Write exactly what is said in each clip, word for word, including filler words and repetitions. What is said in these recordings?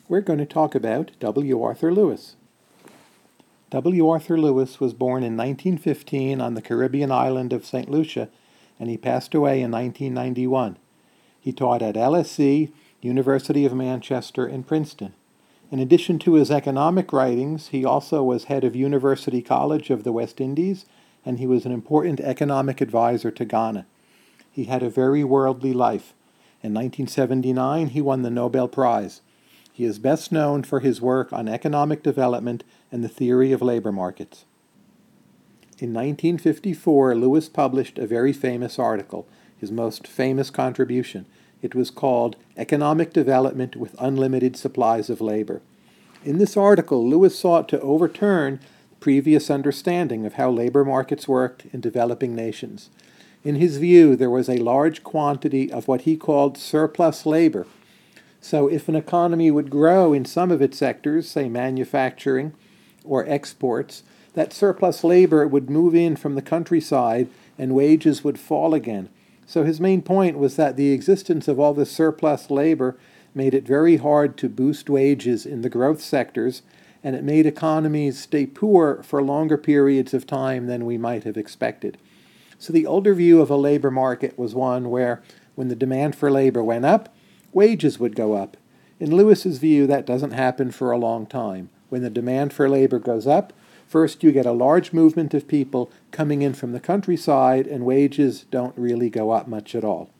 we're going to talk about W. Arthur Lewis. W. Arthur Lewis was born in nineteen fifteen on the Caribbean island of Saint Lucia, and he passed away in nineteen ninety-one. He taught at L S E, University of Manchester, and Princeton. In addition to his economic writings, he also was head of University College of the West Indies, and he was an important economic advisor to Ghana. He had a very worldly life. In nineteen seventy-nine, he won the Nobel Prize. He is best known for his work on economic development and the theory of labor markets. In nineteen fifty-four, Lewis published a very famous article, his most famous contribution. It was called Economic Development with Unlimited Supplies of Labor. In this article, Lewis sought to overturn previous understanding of how labor markets worked in developing nations. In his view, there was a large quantity of what he called surplus labor. So if an economy would grow in some of its sectors, say manufacturing or exports, that surplus labor would move in from the countryside and wages would fall again. So his main point was that the existence of all this surplus labor made it very hard to boost wages in the growth sectors, and it made economies stay poor for longer periods of time than we might have expected. So the older view of a labor market was one where, when the demand for labor went up, wages would go up. In Lewis's view, that doesn't happen for a long time. When the demand for labor goes up, first you get a large movement of people coming in from the countryside, and wages don't really go up much at all.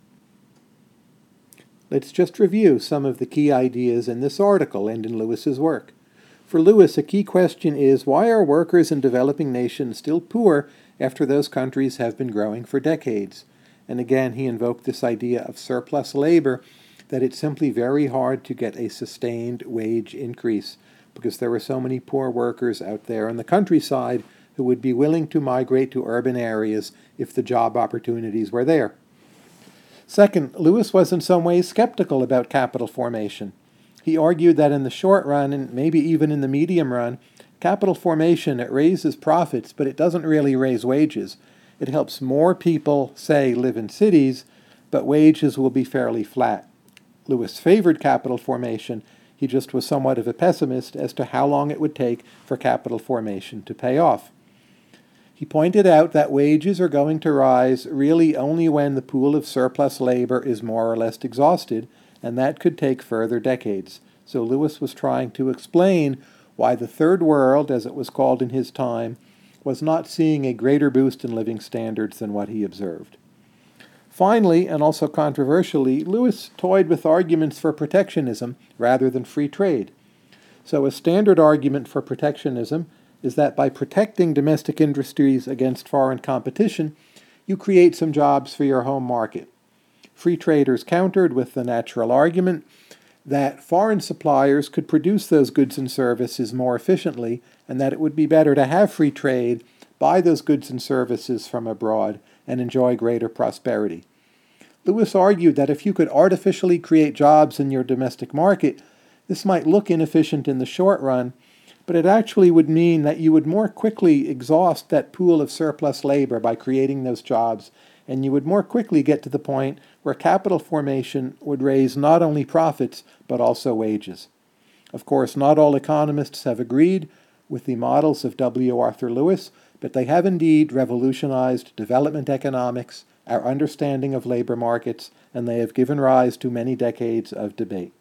Let's just review some of the key ideas in this article and in Lewis's work. For Lewis, a key question is, why are workers in developing nations still poor after those countries have been growing for decades? And again, he invoked this idea of surplus labor, that it's simply very hard to get a sustained wage increase because there were so many poor workers out there in the countryside who would be willing to migrate to urban areas if the job opportunities were there. Second, Lewis was in some ways skeptical about capital formation. He argued that in the short run, and maybe even in the medium run, capital formation, it raises profits, but it doesn't really raise wages. It helps more people, say, live in cities, but wages will be fairly flat. Lewis favored capital formation. He just was somewhat of a pessimist as to how long it would take for capital formation to pay off. He pointed out that wages are going to rise really only when the pool of surplus labor is more or less exhausted, and that could take further decades. So Lewis was trying to explain why the Third World, as it was called in his time, was not seeing a greater boost in living standards than what he observed. Finally, and also controversially, Lewis toyed with arguments for protectionism rather than free trade. So a standard argument for protectionism is that by protecting domestic industries against foreign competition, you create some jobs for your home market. Free traders countered with the natural argument that foreign suppliers could produce those goods and services more efficiently, and that it would be better to have free trade, buy those goods and services from abroad, and enjoy greater prosperity. Lewis argued that if you could artificially create jobs in your domestic market, this might look inefficient in the short run, but it actually would mean that you would more quickly exhaust that pool of surplus labor by creating those jobs, and you would more quickly get to the point where capital formation would raise not only profits, but also wages. Of course, not all economists have agreed with the models of W. Arthur Lewis, but they have indeed revolutionized development economics, our understanding of labor markets, and they have given rise to many decades of debate.